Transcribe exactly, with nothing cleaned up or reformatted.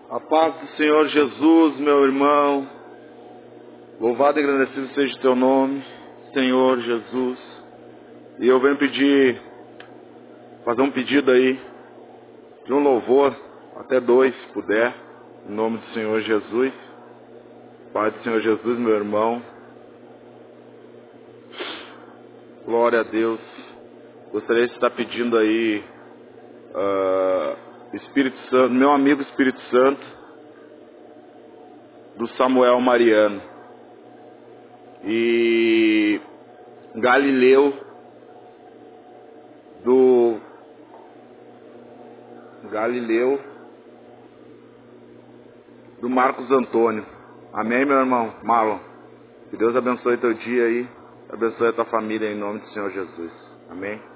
A paz do Senhor Jesus, meu irmão. Louvado e agradecido seja o teu nome, Senhor Jesus. E eu venho pedir, fazer um pedido aí, de um louvor, até dois, se puder, em nome do Senhor Jesus. Pai do Senhor Jesus, meu irmão. Glória a Deus. Gostaria de estar pedindo aí, uh, Espírito Santo, meu amigo Espírito Santo, do Samuel Mariano. E Galileu, do Galileu, do Marcos Antônio. Amém, meu irmão Marlon? Que Deus abençoe teu dia aí, abençoe a tua família em nome do Senhor Jesus. Amém?